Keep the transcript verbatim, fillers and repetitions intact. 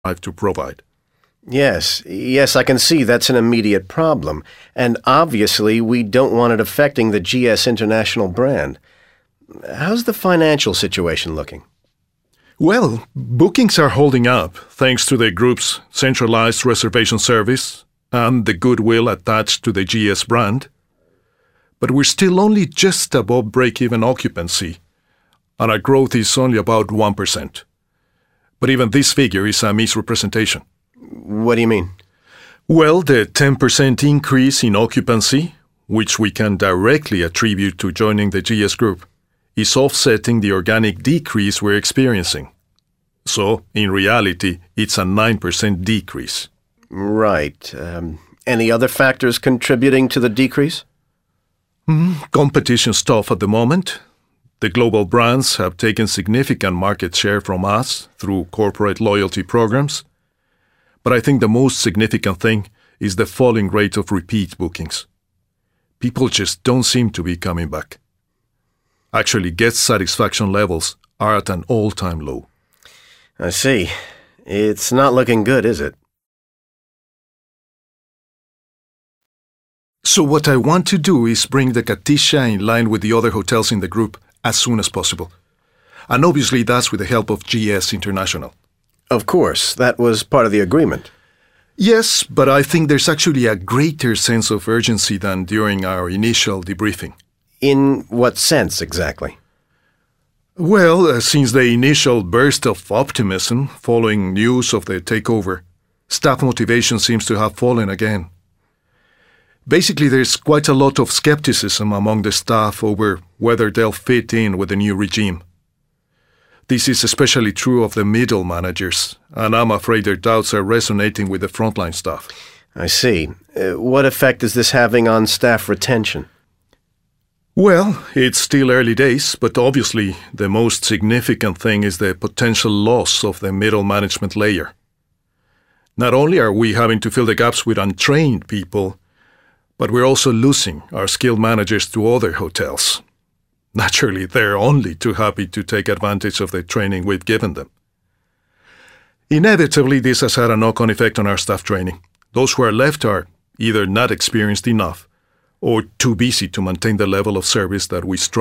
strive to provide. Yes, yes, I can see that's an immediate problem. And obviously, we don't want it affecting the G S International brand. How's the financial situation looking? Well, bookings are holding up thanks to the group's centralized reservation service and the goodwill attached to the G S brand. But we're still only just above break-even occupancy, and our growth is only about one percent. But even this figure is a misrepresentation. What do you mean? Well, the ten percent increase in occupancy, which we can directly attribute to joining the G S Group, is offsetting the organic decrease we're experiencing. So, in reality, it's a nine percent decrease. Right. Um, any other factors contributing to the decrease? Mm, competition's tough at the moment. The global brands have taken significant market share from us through corporate loyalty programs. But I think the most significant thing is the falling rate of repeat bookings. People just don't seem to be coming back. Actually, guest satisfaction levels are at an all-time low. I see. It's not looking good, is it? So what I want to do is bring the Katisha in line with the other hotels in the group as soon as possible. And obviously that's with the help of G S International. Of course, that was part of the agreement. Yes, but I think there's actually a greater sense of urgency than during our initial debriefing. In what sense, exactly? Well, uh, since the initial burst of optimism following news of the takeover, staff motivation seems to have fallen again. Basically, there's quite a lot of skepticism among the staff over whether they'll fit in with the new regime. This is especially true of the middle managers, and I'm afraid their doubts are resonating with the frontline staff. I see. Uh, what effect is this having on staff retention? Well, it's still early days, but obviously the most significant thing is the potential loss of the middle management layer. Not only are we having to fill the gaps with untrained people, but we're also losing our skilled managers to other hotels. Naturally, they're only too happy to take advantage of the training we've given them. Inevitably, this has had a knock-on effect on our staff training. Those who are left are either not experienced enough or too busy to maintain the level of service that we strive